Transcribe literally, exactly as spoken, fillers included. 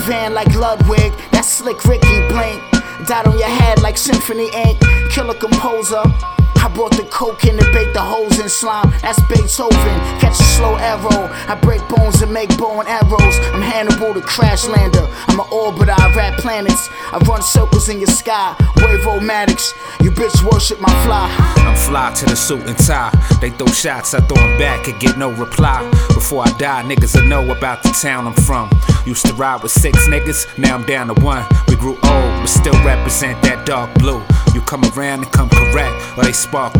Van like Ludwig, that's Slick Ricky Blink. Dot on your head like Symphony Ink. Killer composer. I brought the coke in to bake the holes in slime. That's Beethoven, catch a slow arrow. I break bones and make bow and arrows. I'm Hannibal the crash lander. I'm an orbiter, I rap planets. I run circles in your sky. Wave-o-matics, you bitch worship my fly. I'm fly to the suit and tie. They throw shots, I throw them back and get no reply. Before I die, niggas will know about the town I'm from. Used to ride with six niggas, now I'm down to one. We grew old, but still represent that dark blue. You come around and come correct, or they spark